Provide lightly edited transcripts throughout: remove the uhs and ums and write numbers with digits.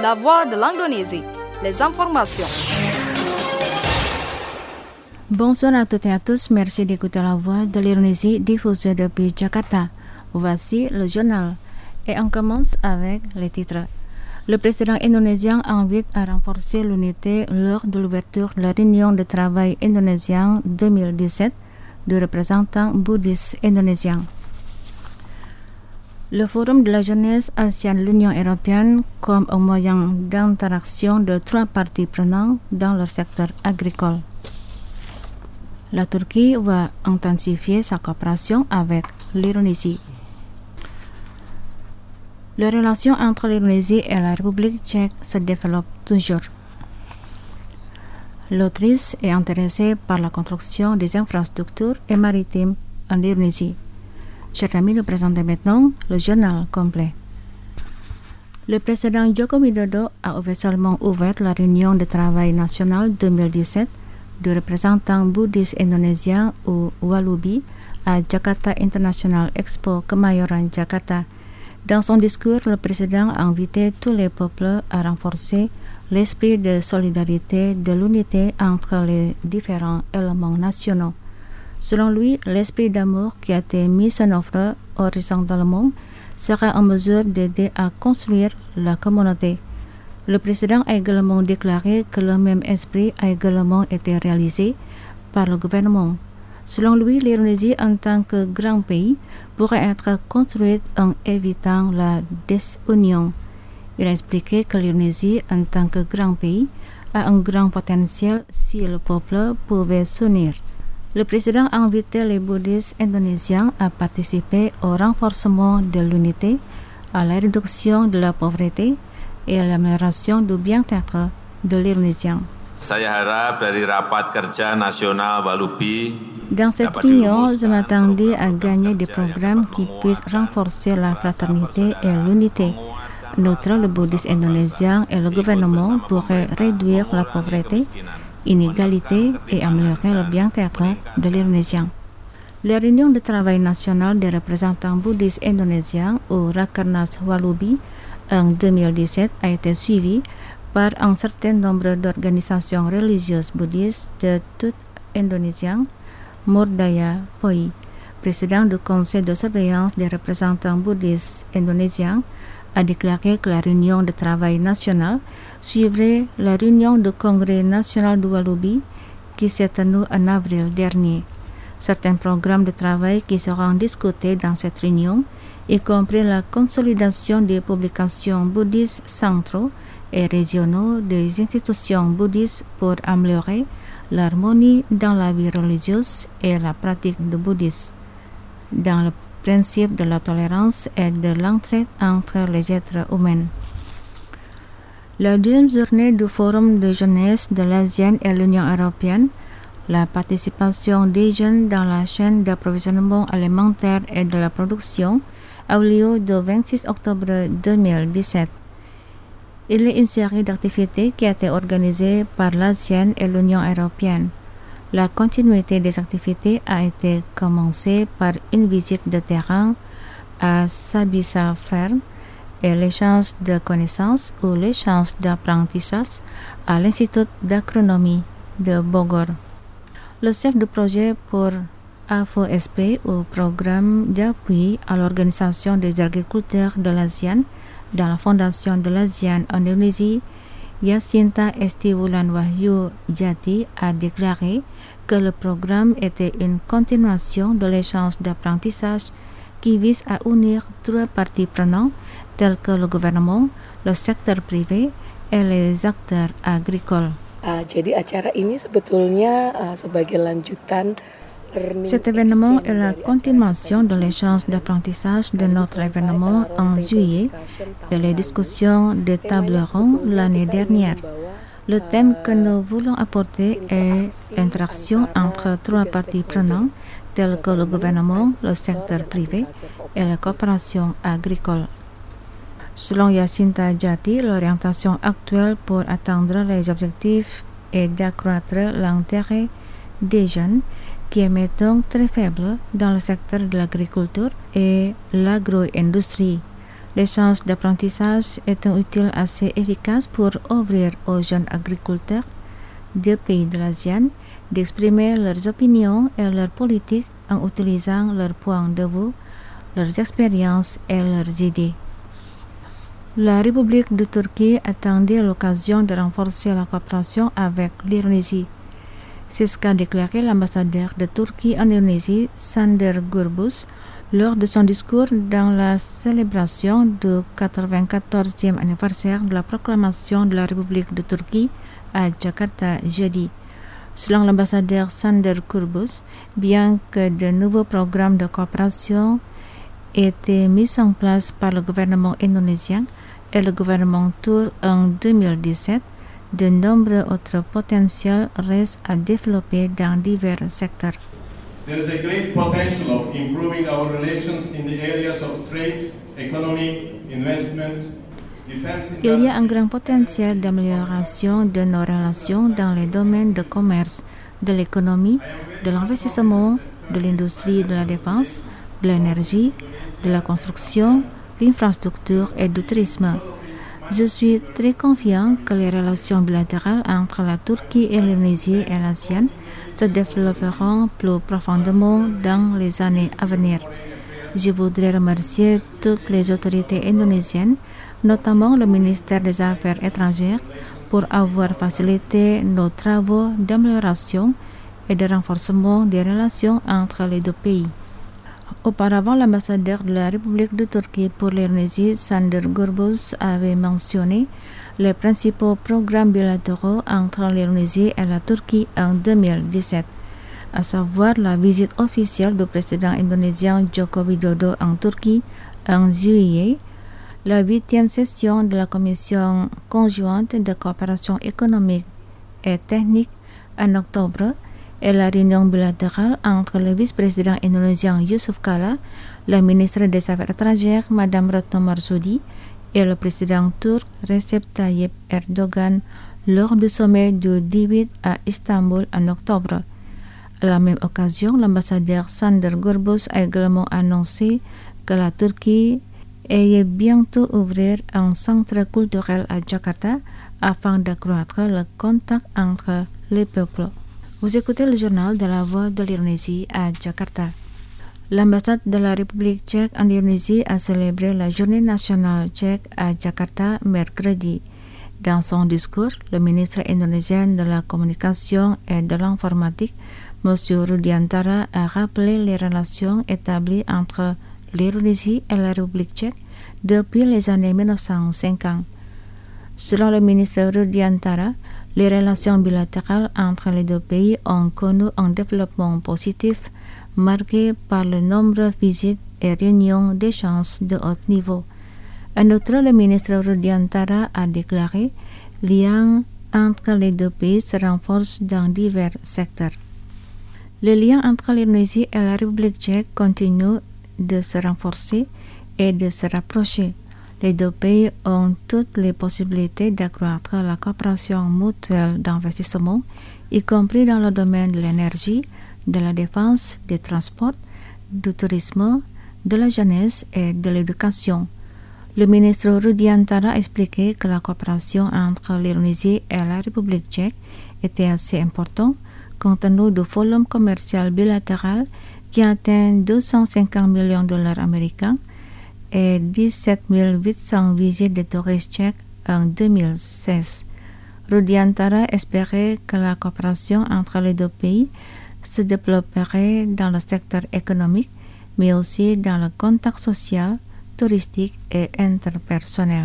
La voix de l'Indonésie. Les informations. Bonsoir à toutes et à tous. Merci d'écouter la voix de l'Indonésie diffusée depuis Jakarta. Voici le journal. Et on commence avec les titres. Le président indonésien invite à renforcer l'unité lors de l'ouverture de la réunion de travail indonésien 2017 de représentants bouddhistes indonésiens. Le Forum de la jeunesse ASEAN-l'Union européenne comme un moyen d'interaction de trois parties prenantes dans le secteur agricole. La Turquie va intensifier sa coopération avec l'Indonésie. Les relations entre l'Indonésie et la République tchèque se développent toujours. L'Autriche est intéressée par la construction des infrastructures et maritimes en Indonésie. Chers amis, nous présentons maintenant le journal complet. Le président Joko Widodo a officiellement ouvert la réunion de travail nationale 2017 de représentants bouddhistes indonésiens ou Walubi à Jakarta International Expo Kemayoran, Jakarta. Dans son discours, le président a invité tous les peuples à renforcer l'esprit de solidarité, de l'unité entre les différents éléments nationaux. Selon lui, l'esprit d'amour qui a été mis en œuvre horizontalement sera en mesure d'aider à construire la communauté. Le président a également déclaré que le même esprit a également été réalisé par le gouvernement. Selon lui, l'Indonésie en tant que grand pays pourrait être construite en évitant la désunion. Il a expliqué que l'Indonésie en tant que grand pays a un grand potentiel si le peuple pouvait s'unir. Le président a invité les bouddhistes indonésiens à participer au renforcement de l'unité, à la réduction de la pauvreté et à l'amélioration du bien-être de l'Indonésien. Saya harap dari rapat kerja nasional Walubi. Dans cette réunion, je m'attendais à gagner des programmes qui puissent renforcer la fraternité et l'unité. En outre, le bouddhisme indonésien et le gouvernement pourraient réduire la pauvreté, inégalité et améliorer le bien-être de l'Indonésien. La réunion de travail national des représentants bouddhistes indonésiens ou Rakernas Walubi en 2017 a été suivie par un certain nombre d'organisations religieuses bouddhistes de toute Indonésie. Murdaya Poi, président du conseil de surveillance des représentants bouddhistes indonésiens, a déclaré que la réunion de travail national suivrait la réunion du congrès national de Walubi qui s'est tenue en avril dernier. Certains programmes de travail qui seront discutés dans cette réunion, y compris la consolidation des publications bouddhistes centraux et régionaux des institutions bouddhistes pour améliorer l'harmonie dans la vie religieuse et la pratique du bouddhisme, dans le principe de la tolérance et de l'entraide entre les êtres humains. La deuxième journée du Forum de jeunesse de l'ASEAN et l'Union européenne, la participation des jeunes dans la chaîne d'approvisionnement alimentaire et de la production, a eu lieu le 26 octobre 2017. Il est une série d'activités qui a été organisée par l'ASEAN et l'Union européenne. La continuité des activités a été commencée par une visite de terrain à Sabisa Farm et l'échange de connaissances ou l'échange d'apprentissage à l'Institut d'agronomie de Bogor. Le chef de projet pour AFOSP ou Programme d'appui à l'organisation des agriculteurs de l'ASEAN dans la Fondation de l'ASEAN en Indonésie, Yasinta Estiwulan Wahyu Jati a déclaré que le programme était une continuation de l'échange d'apprentissage qui vise à unir trois parties prenantes telles que le gouvernement, le secteur privé et les acteurs agricoles. Jadi acara ini sebetulnya sebagai lanjutan. Cet événement est la continuation de l'échange d'apprentissage de notre événement en juillet et les discussions de table ronde l'année dernière. Le thème que nous voulons apporter est l'interaction entre trois parties prenantes telles que le gouvernement, le secteur privé et la coopération agricole. Selon Yasinta Jati, l'orientation actuelle pour atteindre les objectifs est d'accroître l'intérêt des jeunes qui est maintenant très faible dans le secteur de l'agriculture et l'agro-industrie. L'échange d'apprentissage est un outil assez efficace pour ouvrir aux jeunes agriculteurs des pays de l'ASEAN d'exprimer leurs opinions et leurs politiques en utilisant leurs points de vue, leurs expériences et leurs idées. La République de Turquie attendait l'occasion de renforcer la coopération avec l'Indonésie. C'est ce qu'a déclaré l'ambassadeur de Turquie en Indonésie, Sander Gürbüz, lors de son discours dans la célébration du 94e anniversaire de la proclamation de la République de Turquie à Jakarta jeudi. Selon l'ambassadeur Sander Gürbüz, bien que de nouveaux programmes de coopération aient été mis en place par le gouvernement indonésien et le gouvernement turc en 2017, de nombreux autres potentiels restent à développer dans divers secteurs. There is a great potential of improving our relations in the areas of trade, economy, investment. Il y a un grand potentiel d'amélioration de nos relations dans les domaines de commerce, de l'économie, de l'investissement, de l'industrie de la défense, de l'énergie, de la construction, l'infrastructure et du tourisme. Je suis très confiant que les relations bilatérales entre la Turquie et l'Indonésie et l'ASEAN se développeront plus profondément dans les années à venir. Je voudrais remercier toutes les autorités indonésiennes, notamment le ministère des Affaires étrangères, pour avoir facilité nos travaux d'amélioration et de renforcement des relations entre les deux pays. Auparavant, l'ambassadeur de la République de Turquie pour l'Indonésie, Sander Gürbüz, avait mentionné les principaux programmes bilatéraux entre l'Indonésie et la Turquie en 2017, à savoir la visite officielle du président indonésien Joko Widodo en Turquie en juillet, la 8e session de la Commission conjointe de coopération économique et technique en octobre et la réunion bilatérale entre le vice-président indonésien Yusuf Kala, la ministre des Affaires étrangères Madame Retno Marsudi et le président turc Recep Tayyip Erdogan lors du sommet du 18 à Istanbul en octobre. À la même occasion, l'ambassadeur Sander Gürbüz a également annoncé que la Turquie allait bientôt ouvrir un centre culturel à Jakarta afin d'accroître le contact entre les peuples. Vous écoutez le journal de la Voix de l'Indonésie à Jakarta. L'ambassade de la République tchèque en Indonésie a célébré la journée nationale tchèque à Jakarta mercredi. Dans son discours, le ministre indonésien de la Communication et de l'Informatique, M. Rudiantara, a rappelé les relations établies entre l'Indonésie et la République tchèque depuis les années 1950. Selon le ministre Rudiantara, les relations bilatérales entre les deux pays ont connu un développement positif marqué par le nombre de visites et réunions d'échanges de haut niveau. En outre, le ministre Rudiantara a déclaré « Les liens entre les deux pays se renforcent dans divers secteurs ». Les liens entre l'Indonésie et la République tchèque continuent de se renforcer et de se rapprocher. Les deux pays ont toutes les possibilités d'accroître la coopération mutuelle d'investissement, y compris dans le domaine de l'énergie, de la défense, des transports, du tourisme, de la jeunesse et de l'éducation. Le ministre Rudiantara a expliqué que la coopération entre l'Indonésie et la République tchèque était assez importante compte tenu du volume commercial bilatéral qui atteint 250 millions de dollars américains et 17 800 visites de touristes tchèques en 2016. Rudiantara espérait que la coopération entre les deux pays se développerait dans le secteur économique, mais aussi dans le contact social, touristique et interpersonnel.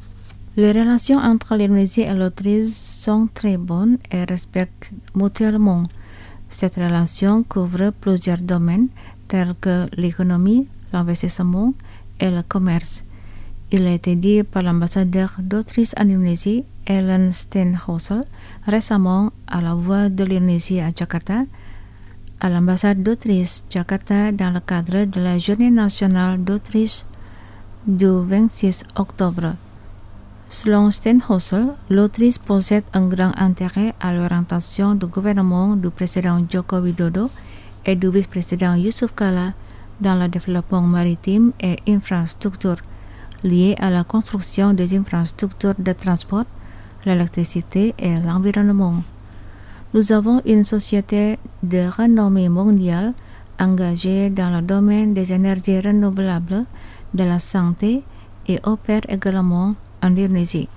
Les relations entre l'Indonésie et l'Autriche sont très bonnes et respectent mutuellement. Cette relation couvre plusieurs domaines tels que l'économie, l'investissement et le commerce. Il a été dit par l'ambassadeur d'Autriche en Indonésie, Ellen Steenhuisel, récemment à la Voix de l'Indonésie à Jakarta, à l'ambassade d'Autriche Jakarta dans le cadre de la Journée nationale d'Autriche du 26 octobre. Selon Steenhuisel, l'Autriche possède un grand intérêt à l'orientation du gouvernement du président Joko Widodo et du vice-président Yusuf Kala dans le développement maritime et infrastructure. liées à la construction des infrastructures de transport, l'électricité et l'environnement. Nous avons une société de renommée mondiale engagée dans le domaine des énergies renouvelables, de la santé et opère également en Indonésie.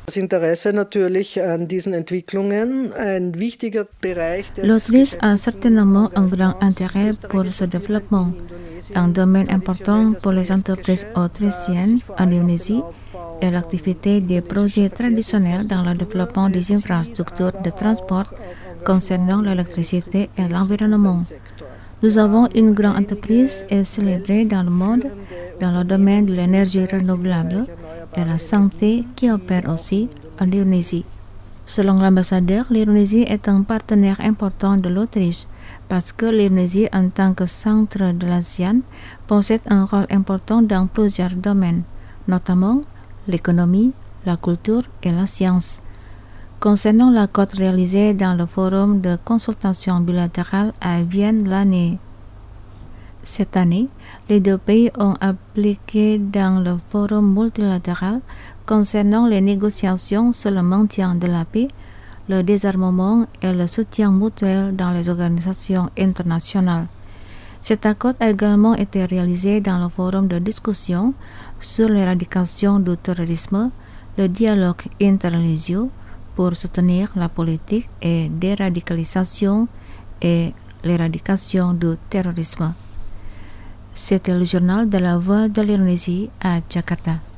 L'Autriche a certainement un grand intérêt pour ce développement. Un domaine important pour les entreprises autrichiennes en Indonésie est l'activité des projets traditionnels dans le développement des infrastructures de transport concernant l'électricité et l'environnement. Nous avons une grande entreprise célébrée dans le monde dans le domaine de l'énergie renouvelable et la santé qui opère aussi en Indonésie. Selon l'ambassadeur, l'Indonésie est un partenaire important de l'Autriche parce que l'Indonésie, en tant que centre de l'ASEAN, possède un rôle important dans plusieurs domaines, notamment l'économie, la culture et la science. Concernant l'accord réalisé dans le forum de consultation bilatérale à Vienne cette année, les deux pays ont appliqué dans le forum multilatéral concernant les négociations sur le maintien de la paix, le désarmement et le soutien mutuel dans les organisations internationales. Cet accord a également été réalisé dans le forum de discussion sur l'éradication du terrorisme, le dialogue interreligieux pour soutenir la politique et déradicalisation et l'éradication du terrorisme. C'était le journal de la Voix de l'Indonésie à Jakarta.